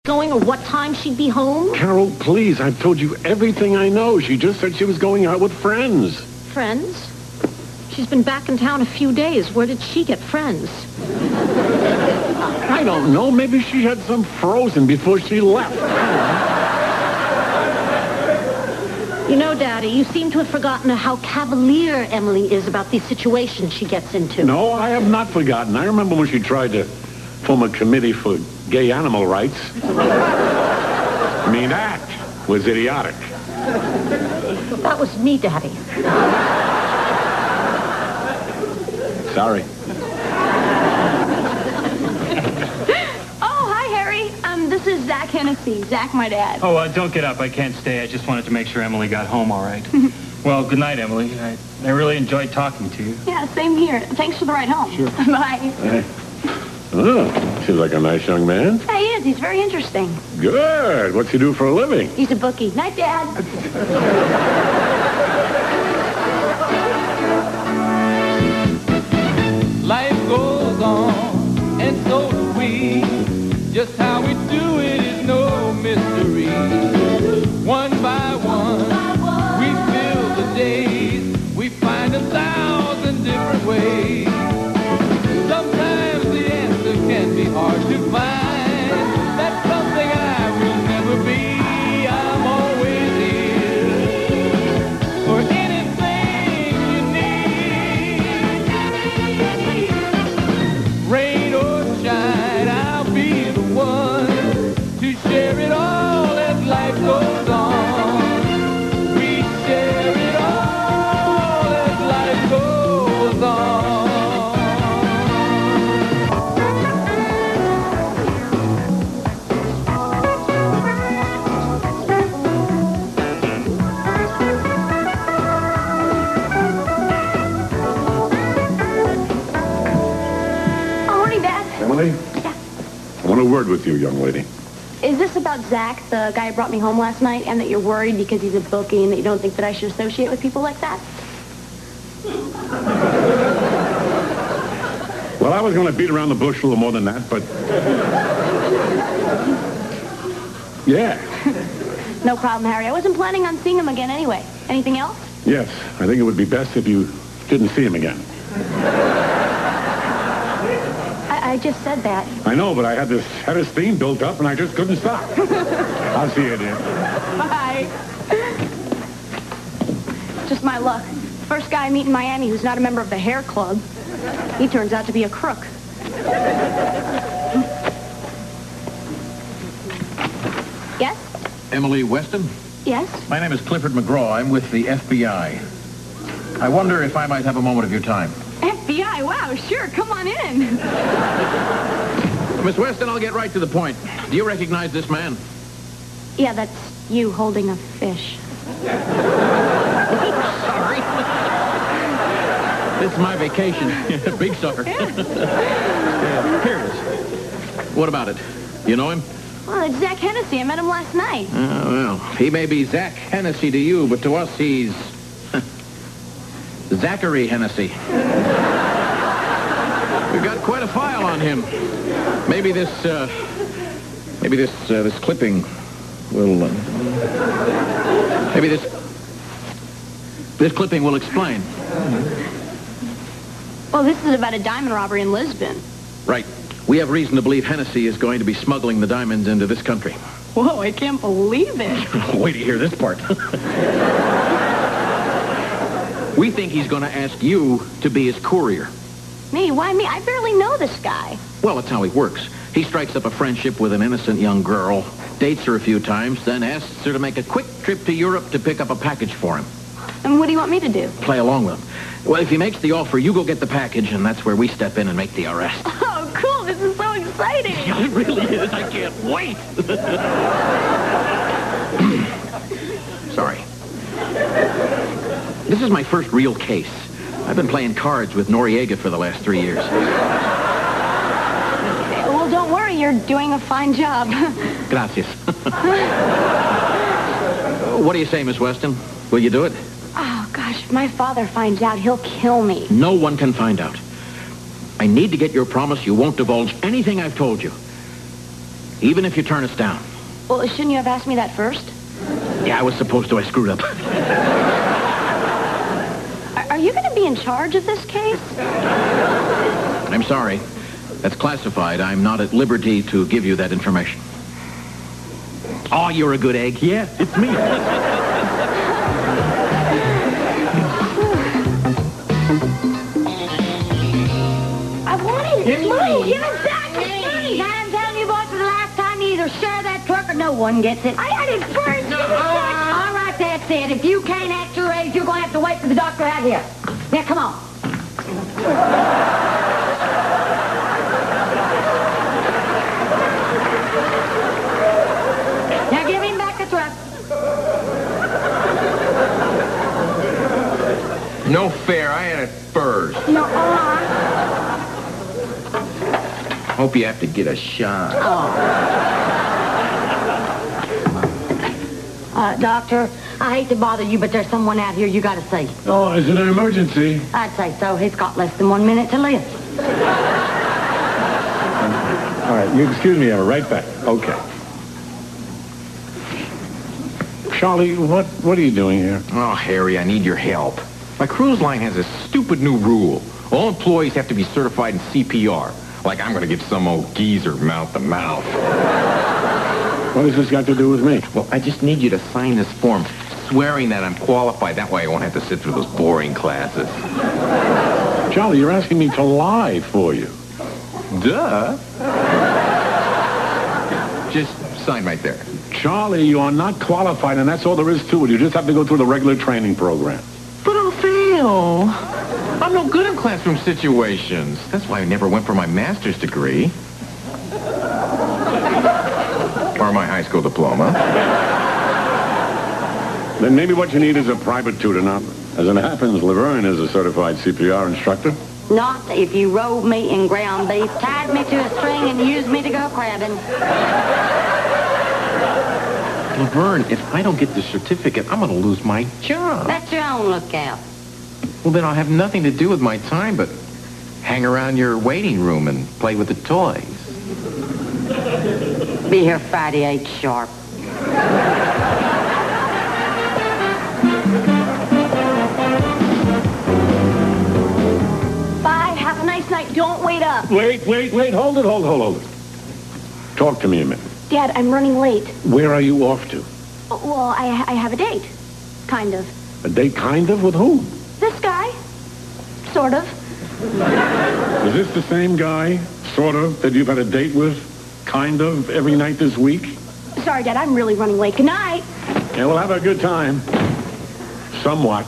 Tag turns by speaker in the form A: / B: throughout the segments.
A: going or what time she'd be home?
B: Carol, please, I've told you everything I know. She just said she was going out with friends.
A: Friends? She's been back in town a few days. Where did she get friends?
B: I don't know. Maybe she had some frozen before she left.
A: You know, Daddy, you seem to have forgotten how cavalier Emily is about these situations she gets into.
B: No, I have not forgotten. I remember when she tried to form a committee for gay animal rights. I mean, that was idiotic.
A: That was me, Daddy.
B: Sorry.
C: Oh, hi, Harry. This is Zach Hennessy. Zach, my dad.
D: Oh, don't get up. I can't stay. I just wanted to make sure Emily got home all right. Well, good night, Emily. I really enjoyed talking to you.
C: Yeah, same here. Thanks for the ride home.
D: Sure.
C: Bye.
B: Hey. Oh, seems like a nice young man.
C: Yeah, he is. He's very interesting.
B: Good. What's he do for a living?
C: He's a bookie. Night, Dad.
E: Life goes on, and so do we. Just how we do it is no mystery. One by one, we fill the days. We find 1,000 different ways. Sometimes the answer can be hard to find. That's something I will never be. I'm always here for anything you need. Rain or shine, I'll be the one to share it all as life goes on. We share it all as life goes on.
B: Emily?
C: Yeah.
B: I want a word with you, young lady.
C: Is this about Zach, the guy who brought me home last night, and that you're worried because he's a bookie and that you don't think that I should associate with people like that?
B: Well, I was going to beat around the bush a little more than that, but... yeah.
C: No problem, Harry. I wasn't planning on seeing him again anyway. Anything else?
B: Yes, I think it would be best if you didn't see him again.
C: I just said that.
B: I know, but I had this head of steam built up, and I just couldn't stop. I'll see you, dear.
C: Bye. Just my luck. First guy I meet in Miami who's not a member of the hair club. He turns out to be a crook. Yes?
F: Emily Weston?
C: Yes?
F: My name is Clifford McGraw. I'm with the FBI. I wonder if I might have a moment of your time.
C: FBI? Wow, sure. Come on in.
F: Miss Weston, I'll get right to the point. Do you recognize this man?
C: Yeah, that's you holding a fish.
F: Sorry. This is my vacation. Big sucker. Yeah, here it is. What about it? You know him?
C: Well, it's Zach Hennessy. I met him last night.
F: Well, he may be Zach Hennessy to you, but to us, he's... Zachary Hennessy. We've got quite a file on him. Maybe this clipping will, maybe this clipping will explain.
C: Well, this is about a diamond robbery in Lisbon.
F: Right. We have reason to believe Hennessy is going to be smuggling the diamonds into this country.
C: Whoa, I can't believe it.
F: Wait to hear this part. We think he's going to ask you to be his courier.
C: Me? Why me? I barely know this guy.
F: Well, that's how he works. He strikes up a friendship with an innocent young girl, dates her a few times, then asks her to make a quick trip to Europe to pick up a package for him.
C: And what do you want me to do?
F: Play along with him. Well, if he makes the offer, you go get the package, and that's where we step in and make the arrest.
C: Oh, cool. This is so exciting.
F: Yeah, it really is. I can't wait. Sorry. This is my first real case. I've been playing cards with Noriega for the last 3 years.
C: Well, don't worry. You're doing a fine job.
F: Gracias. What do you say, Miss Weston? Will you do it?
C: Oh, gosh. If my father finds out, he'll kill me.
F: No one can find out. I need to get your promise you won't divulge anything I've told you. even if you turn us down.
C: Well, shouldn't you have asked me that first?
F: Yeah, I was supposed to. I screwed up.
C: Are you going to be in charge of this case?
F: I'm sorry. That's classified. I'm not at liberty to give you that information. Oh, you're a good egg.
B: Yeah, it's me.
C: I wanted it.
A: Move, give it back. I'm telling you, boys, for the last time, you either share that truck or no one gets it.
C: I had it first.
A: All right, that's it. If you can't act your age, you're going to have to wait for the doctor out here. Now, come on. Now, give him back the truck.
G: No fair. I had it first.
C: No,
G: Hope you have to get a shot.
A: Doctor, I hate to bother you, but there's someone out here you got to see.
B: Oh, is it an emergency?
A: I'd say so. He's got less than 1 minute to live.
B: All right, you excuse me, I'm right back. Okay. Charlie, what are you doing here?
G: Oh, Harry, I need your help. My cruise line has a stupid new rule. All employees have to be certified in CPR. Like I'm going to give some old geezer mouth-to-mouth.
B: What has this got to do with me?
G: Well, I just need you to sign this form swearing that I'm qualified. That way I won't have to sit through those boring classes.
B: Charlie, you're asking me to lie for you.
G: Duh. Just sign right there.
B: Charlie, you are not qualified, and that's all there is to it. You just have to go through the regular training program.
G: But I'll fail. I'm no good in classroom situations. That's why I never went for my master's degree. Or my high school diploma.
B: Then maybe what you need is a private tutor. Now, as it happens, Laverne is a certified CPR instructor.
A: Not if you rolled me in ground beef, tied me to a string, and used me to go crabbing.
G: Laverne, if I don't get the certificate, I'm going to lose my job.
A: That's your own lookout.
G: Well, then I'll have nothing to do with my time but hang around your waiting room and play with the toys.
A: Be here Friday 8 sharp.
C: Bye. Have a nice night. Don't wait up.
B: Wait. Hold it. Talk to me a minute.
C: Dad, I'm running late.
B: Where are you off to?
C: Well, I have a date. Kind of.
B: A date kind of? With whom?
C: This guy. Sort of.
B: Is this the same guy, sort of, that you've had a date with, kind of, every night this week?
C: Sorry, Dad, I'm really running late. Good night.
B: Yeah, well, have a good time. Somewhat.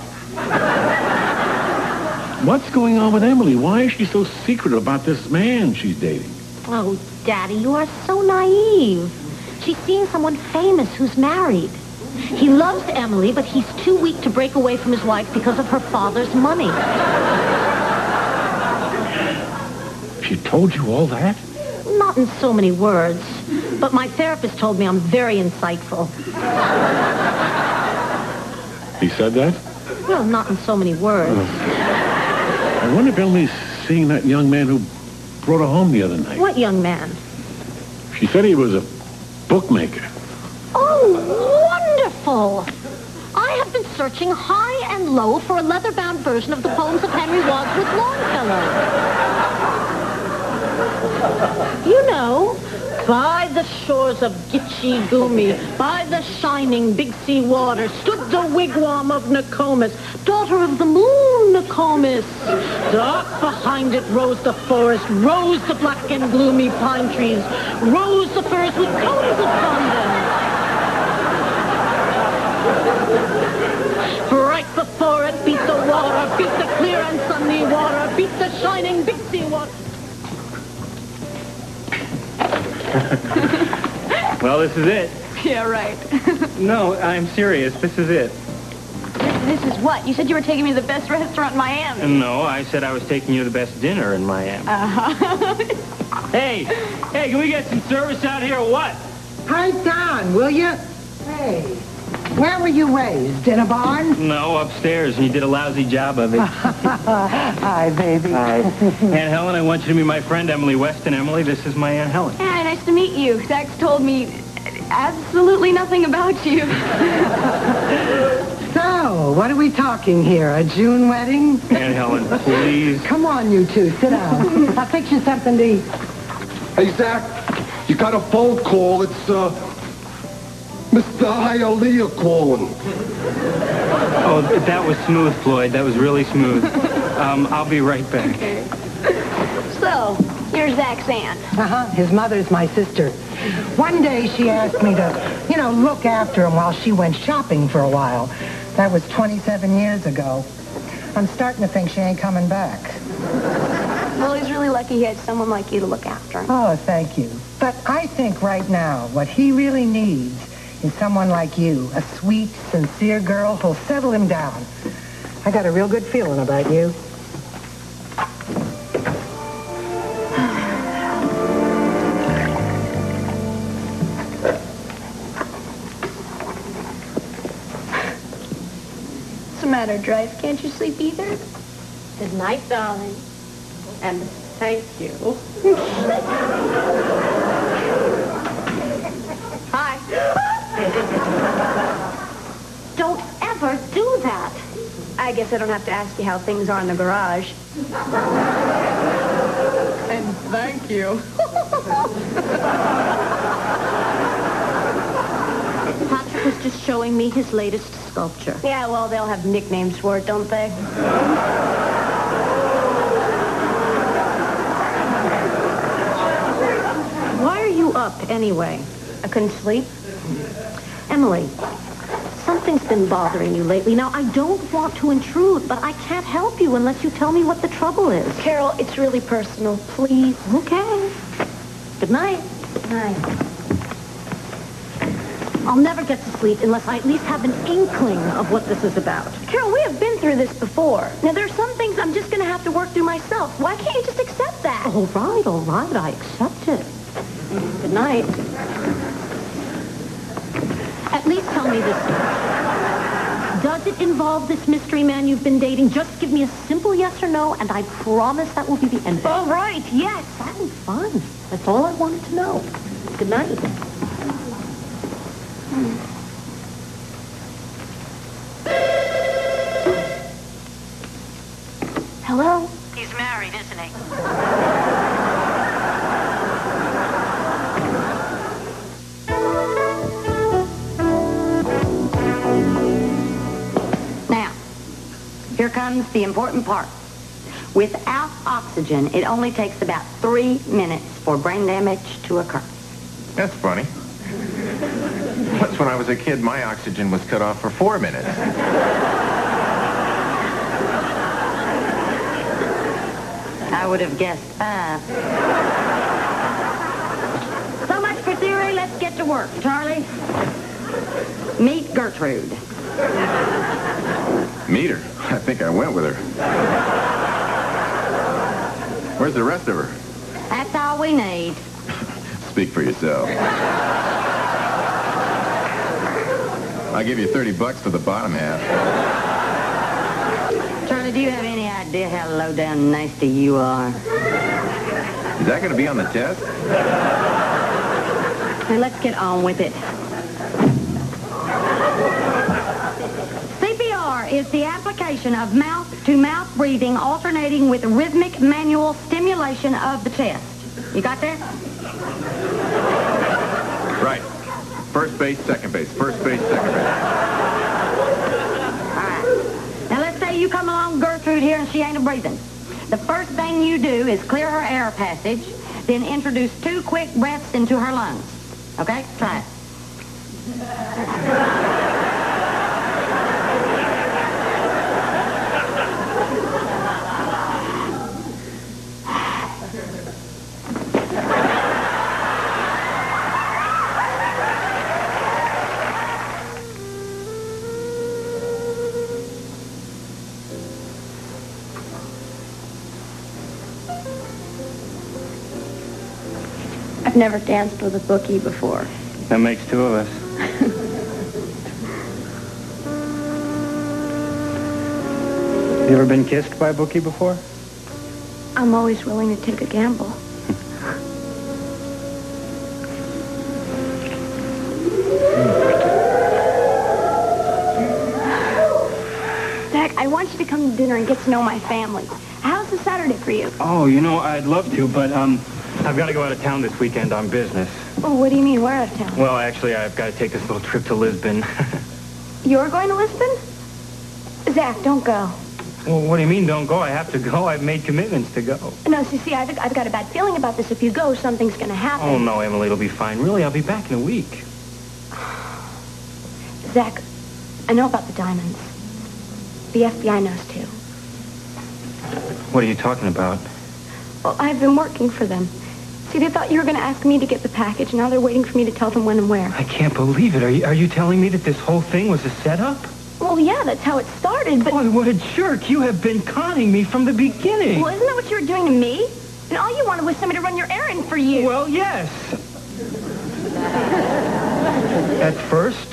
B: What's going on with Emily? Why is she so secretive about this man she's dating?
A: Oh, Daddy, you are so naive. She's seeing someone famous who's married. He loves Emily, but he's too weak to break away from his wife because of her father's money.
B: She told you all that?
A: Not in so many words, but my therapist told me I'm very insightful.
B: He said that?
A: Well, not in so many words.
B: I wonder if Emily's seeing that young man who brought her home the other night.
A: What young man?
B: She said he was a bookmaker.
A: Oh, wonderful! I have been searching high and low for a leather-bound version of the poems of Henry Wadsworth Longfellow. You know, by the shores of Gitche Gumee, by the shining Big Sea water, stood the wigwam of Nokomis, daughter of the moon, Nokomis. Dark behind it rose the forest, rose the black and gloomy pine trees, rose the firs with cones upon them. Right before it beat the water, beat the clear and sunny water, beat the shining Big Sea water.
D: Well, this is it.
C: Yeah, right.
D: No, I'm serious. This is it.
C: This is what? You said you were taking me to the best restaurant in Miami.
D: No, I said I was taking you to the best dinner in Miami. Hey, can we get some service out here or what?
H: Pipe down, will you? Hey, where were you raised? In a barn?
D: No, upstairs, and you did a lousy job of it.
H: Hi, baby.
D: Hi. Aunt Helen, I want you to meet my friend Emily Weston. Emily, this is my Aunt Helen.
A: And
C: nice to meet you. Zach's told me absolutely nothing about you.
H: So, what are we talking here? A June wedding?
D: Aunt Helen, please.
H: Come on, you two. Sit down. I'll fix you something to eat.
I: Hey, Zach, you got a phone call. It's, Mr. Hialeah calling.
D: Oh, that was smooth, Floyd. That was really smooth. I'll be right back.
C: So, you're Zach's aunt.
H: Uh-huh. His mother's my sister. One day she asked me to, look after him while she went shopping for a while. That was 27 years ago. I'm starting to think she ain't coming back.
C: Well, he's really lucky he had someone like you to look after him.
H: Oh, thank you. But I think right now what he really needs is someone like you, a sweet, sincere girl who'll settle him down. I got a real good feeling about you.
C: What's the matter, Drive? Can't you sleep either?
A: Good night, darling. And thank you. Hi. Don't ever do that.
C: I guess I don't have to ask you how things are in the garage.
A: And thank you. Patrick was just showing me his latest sculpture.
C: Yeah, well, they'll have nicknames for it, don't they?
A: Why are you up anyway?
C: I couldn't sleep.
A: Emily, something's been bothering you lately. Now, I don't want to intrude, but I can't help you unless you tell me what the trouble is.
C: Carol, it's really personal. Please.
A: Okay. Good night.
C: Good night.
A: I'll never get to sleep unless I at least have an inkling of what this is about.
C: Carol, we have been through this before. Now, there are some things I'm just going to have to work through myself. Why can't you just accept that?
A: All right, I accept it. Good night. At least tell me this. Does it involve this mystery man you've been dating? Just give me a simple yes or no, and I promise that will be the end of it.
C: All right, yes.
A: Sounds fun. That's all I wanted to know. Good night.
C: Hello?
A: He's married, isn't he?
J: Now, here comes the important part. Without oxygen, it only takes about 3 minutes for brain damage to occur.
G: That's funny. Once when I was a kid, my oxygen was cut off for 4 minutes.
J: I would have guessed 5. So much for theory. Let's get to work. Charlie, meet Gertrude.
G: Meet her? I think I went with her. Where's the rest of her?
J: That's all we need.
G: Speak for yourself. I'll give you $30 for the bottom half.
J: Charlie, do you have any idea how low down nasty you are?
G: Is that going to be on the test?
J: Now, let's get on with it. CPR is the application of mouth-to-mouth breathing alternating with rhythmic manual stimulation of the chest. You got that?
G: Right. First base, second base. First base, second base.
J: All right. Now, let's say you come along Gertrude here and she ain't a-breathing. The first thing you do is clear her air passage, then introduce 2 quick breaths into her lungs. Okay? Try it.
C: I've never danced with a bookie before.
D: That makes 2 of us. You ever been kissed by a bookie before?
C: I'm always willing to take a gamble. come to dinner and get to know my family. How's the Saturday for you?
D: Oh, you know, I'd love to, but, I've got to go out of town this weekend on business.
C: Oh, what do you mean, where out of town?
D: Well, actually, I've got to take this little trip to Lisbon.
C: You're going to Lisbon? Zach, don't go.
D: Well, what do you mean, don't go? I have to go. I've made commitments to go.
C: No, see, I've got a bad feeling about this. If you go, something's going to happen.
D: Oh, no, Emily, it'll be fine. Really, I'll be back in a week.
C: Zach, I know about the diamonds. The FBI knows, too.
D: What are you talking about?
C: Well, I've been working for them. See, they thought you were going to ask me to get the package. Now they're waiting for me to tell them when and where.
D: I can't believe it. Are you telling me that this whole thing was a setup?
C: Well, yeah, that's how it started, but...
D: Boy, what a jerk. You have been conning me from the beginning.
C: Well, isn't that what you were doing to me? And all you wanted was somebody to run your errand for you.
D: Well, yes. At first.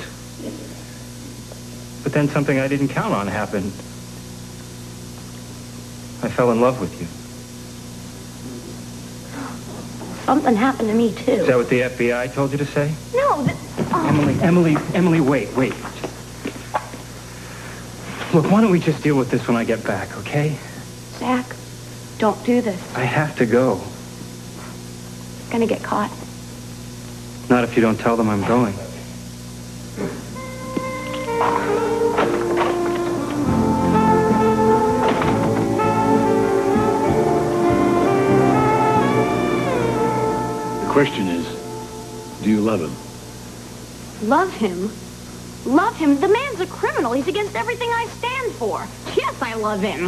D: But then something I didn't count on happened. I fell in love with you.
C: Something happened to me, too.
D: Is that what the FBI told you to say?
C: No,
D: Emily, wait. Look, why don't we just deal with this when I get back, okay?
C: Zach, don't do this.
D: I have to go.
C: Gonna get caught.
D: Not if you don't tell them I'm going.
B: The question is, do you love him?
C: Love him? Love him? The man's a criminal. He's against everything I stand for. Yes, I love him.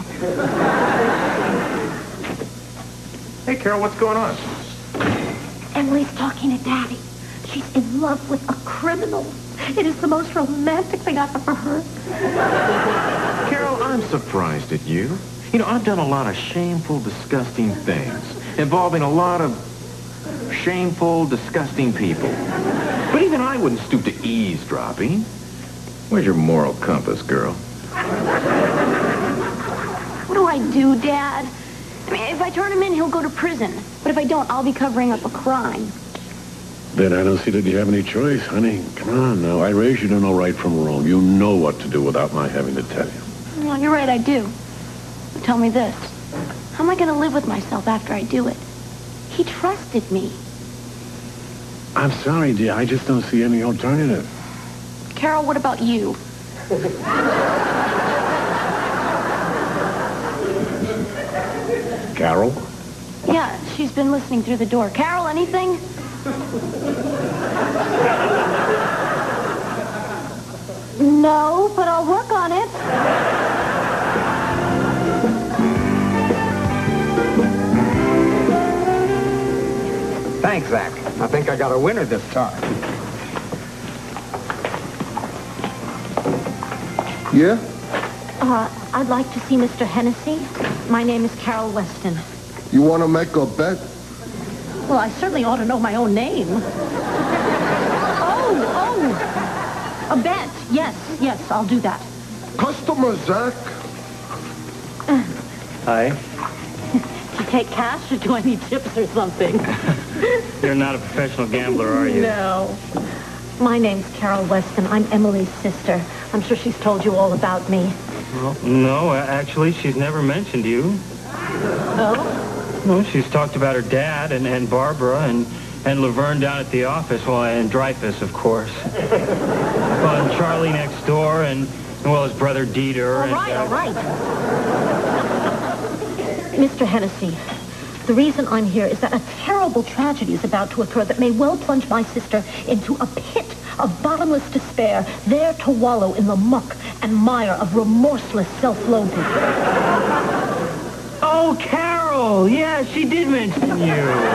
G: Hey, Carol, what's going on?
A: Emily's talking to Daddy. She's in love with a criminal. It is the most romantic thing I've ever heard.
G: Carol, I'm surprised at you. You know, I've done a lot of shameful, disgusting things involving a lot of shameful, disgusting people. But even I wouldn't stoop to eavesdropping. Where's your moral compass, girl?
C: What do I do, Dad? I mean, if I turn him in, he'll go to prison. But if I don't, I'll be covering up a crime.
B: Then I don't see that you have any choice, honey. Come on now. I raised you to know right from wrong. You know what to do without my having to tell you.
C: Well, you're right, I do. But tell me this. How am I going to live with myself after I do it? He trusted me.
B: I'm sorry, dear. I just don't see any alternative.
C: Carol, what about you?
B: Carol?
C: Yeah, she's been listening through the door. Carol, anything? No, but I'll work on it.
I: Thanks, Zach. I think I got a winner this time. Yeah?
A: I'd like to see Mr. Hennessy. My name is Carol Weston.
I: You want to make a bet?
A: Well, I certainly ought to know my own name. Oh, a bet. Yes, I'll do that.
I: Customer, Zach.
D: Hi.
A: Do you take cash or do I need tips or something?
D: You're not a professional gambler, are you?
A: No. My name's Carol Weston. I'm Emily's sister. I'm sure she's told you all about me.
D: Well, no, actually, she's never mentioned you.
A: Oh?
D: No, she's talked about her dad and Barbara and Laverne down at the office. Well, and Dreyfus, of course. Well, and Charlie next door and well, his brother Dieter.
A: All right. Mr. Hennessy, the reason I'm here is that a terrible tragedy is about to occur that may well plunge my sister into a pit of bottomless despair, there to wallow in the muck and mire of remorseless self-loathing.
D: Oh, Carol! Yeah, she did mention you.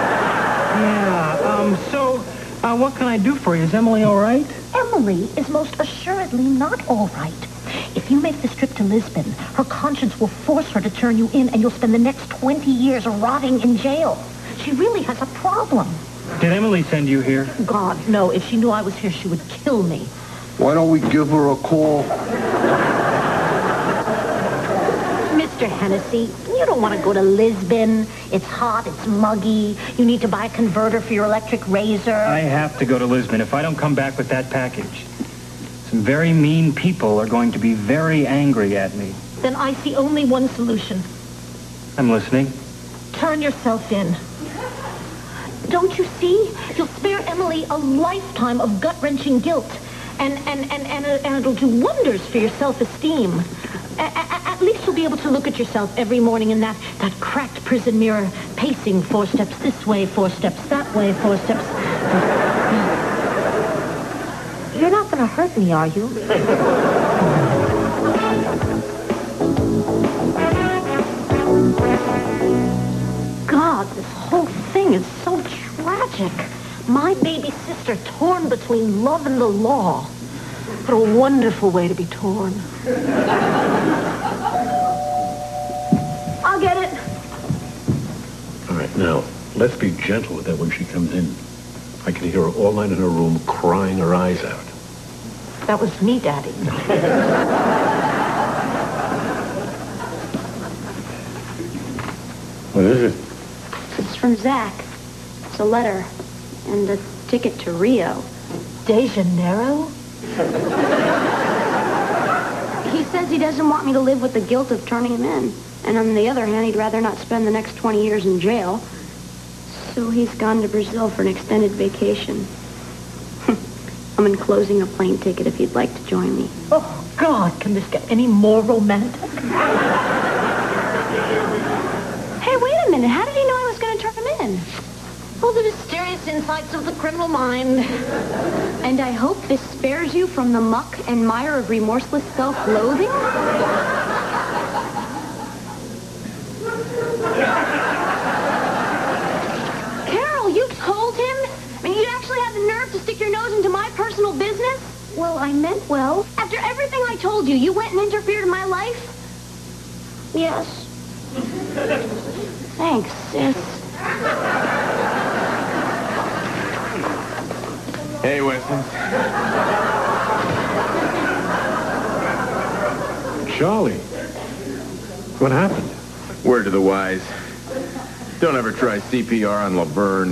D: Yeah, so, what can I do for you? Is Emily all right?
A: Emily is most assuredly not all right. If you make this trip to Lisbon, her conscience will force her to turn you in, and you'll spend the next 20 years rotting in jail. She really has a problem.
D: Did Emily send you here?
A: God, no. If she knew I was here, she would kill me.
I: Why don't we give her a call?
A: Mr. Hennessy, you don't want to go to Lisbon. It's hot, it's muggy. You need to buy a converter for your electric razor.
D: I have to go to Lisbon if I don't come back with that package. Some very mean people are going to be very angry at me.
A: then I see only one solution.
D: I'm listening.
A: Turn yourself in. Don't you see? You'll spare Emily a lifetime of gut-wrenching guilt. And it'll do wonders for your self-esteem. At least you'll be able to look at yourself every morning in that cracked prison mirror, pacing 4 steps this way, 4 steps that way, 4 steps... You're not going to hurt me, are you? God, this whole thing is so tragic. My baby sister torn between love and the law. What a wonderful way to be torn. I'll get it.
B: All right, now, let's be gentle with her when she comes in. I can hear her all night in her room crying her eyes out.
A: That was me, Daddy.
B: What is it?
C: It's from Zach. It's a letter and a ticket to Rio.
A: De Janeiro?
C: He says he doesn't want me to live with the guilt of turning him in. And on the other hand, he'd rather not spend the next 20 years in jail. So he's gone to Brazil for an extended vacation. I'm enclosing a plane ticket if you'd like to join me.
A: Oh, God, can this get any more romantic?
C: Hey, wait a minute. How did he know I was going to turn him in?
A: Oh, the mysterious insights of the criminal mind.
C: And I hope this spares you from the muck and mire of remorseless self-loathing? Carol, you told him? I mean, you actually had the nerve to stick your nose into my personal business? Well, I meant well. After everything I told you, you went and interfered in my life? Yes. Thanks, sis.
G: Hey, Weston.
B: Charlie, what happened?
G: Word to the wise. Don't ever try CPR on Laverne.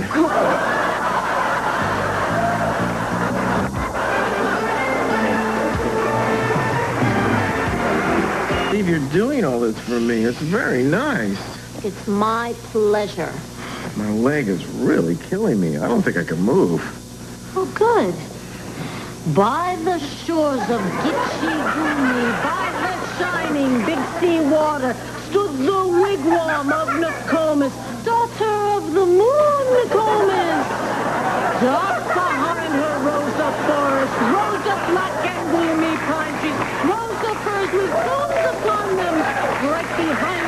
G: Steve, you're doing all this for me. It's very nice.
A: It's my pleasure.
G: My leg is really killing me. I don't think I can move.
A: Oh, good. By the shores of Gitche-Gumee, by the shining Big Sea water, stood the wigwam of Nokomis, daughter of the moon, Nokomis. Dark behind her rose a forest, rose a black and gloomy pine trees, rose the firs with blooms upon them. Right behind